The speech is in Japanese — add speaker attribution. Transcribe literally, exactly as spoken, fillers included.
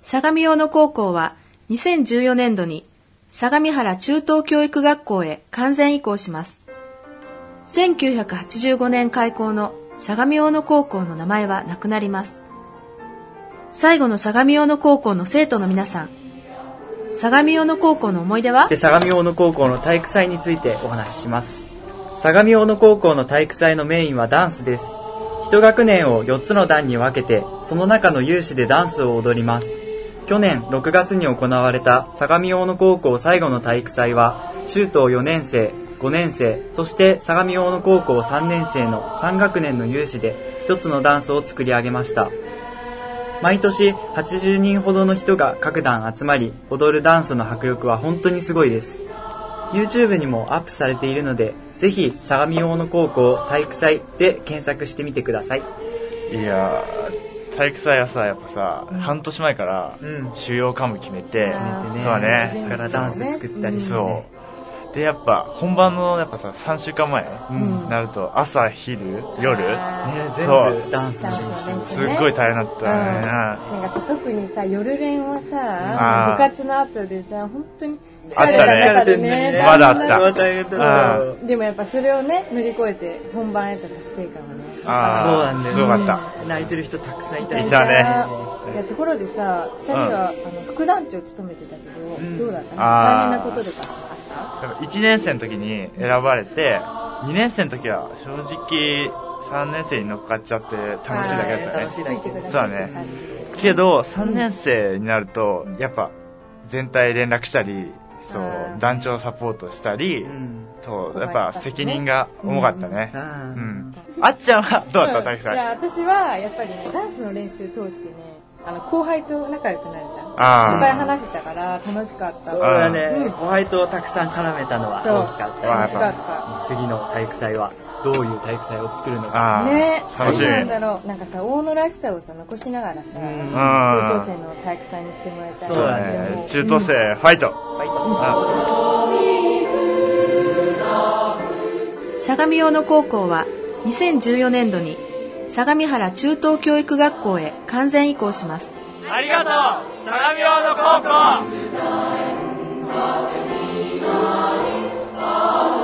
Speaker 1: 相模大野高校はにせんじゅうよねんどに相模原中等教育学校へ完全移行します。せんきゅうひゃくはちじゅうごねん開校の相模大野高校の名前はなくなります。最後の相模大野高校の生徒の皆さん、相模大野高校の思い出は？
Speaker 2: で相模大野高校の体育祭についてお話しします。相模大野高校の体育祭のメインはダンスです。一学年をよっつの段に分けて、その中の有志でダンスを踊ります。去年ろくがつに行われた相模大野高校最後の体育祭は、中等よねんせい、ごねんせい、そして相模大野高校さんねんせいのさん学年の有志で一つのダンスを作り上げました。毎年はちじゅうにんほどの人が各段集まり、踊るダンスの迫力は本当にすごいです。YouTube にもアップされているので、ぜひ相模大野高校体育祭で検索してみてください。
Speaker 3: いやー、体育祭はさ、やっぱさ、うん、半年前から主要科目決めて、
Speaker 2: うん、
Speaker 3: そうね、
Speaker 2: それからダンス作ったりして、
Speaker 3: そうでやっぱ本番のやっぱささんしゅうかんまえになると、朝昼夜、ね、
Speaker 2: 全部ダンスの練習、
Speaker 3: すっごい大変だったね、うん、
Speaker 4: なんかさ、特にさ夜練はさ、部活の後でさ、本当に
Speaker 3: あったね、ね、まだあった、
Speaker 4: うん、でもやっぱそれをね乗り越えて本番へと達成感はね、
Speaker 2: あそうなんだよ、
Speaker 3: すごかった、
Speaker 2: うん、泣いてる人たくさんいた
Speaker 3: いたね。
Speaker 4: いやところでさ、ふたりは、うん、あの副団長を務めてたけど、うん、どうだったの？大変なこととかあった？
Speaker 3: いちねんせいの時に選ばれて、にねんせいの時は正直さんねんせいに乗っかっちゃって楽しいだけだったね。
Speaker 2: 楽しいだけ
Speaker 3: そうだね。けどさんねんせいになるとやっぱ全体連絡したり、そう団長サポートしたり、うん、そうやっぱ責任が重かったね。うんうん、あっちゃんはどうだった？体育祭。
Speaker 4: いや私はやっぱりね、ダンスの練習通してね、あの後輩と仲良くなれた。いっぱい話したから楽しかった。
Speaker 2: そうだね、うん、後輩とたくさん絡めたのは大きかった。
Speaker 4: 大きかった。
Speaker 2: 次の体育祭はどういう体育祭を作るのか
Speaker 4: ね、
Speaker 3: 楽しみ。
Speaker 4: なんだろう、なんかさ、大野らしさをさ残しながらさ、中等生の体育祭にしてもらいたい。
Speaker 3: そうだね。中等生、うん、ファイト。ファイ
Speaker 1: ト。相模大野高校はにせんじゅうよねんどに相模原中等教育学校へ完全移行します。
Speaker 3: ありがとう、相模大野高校。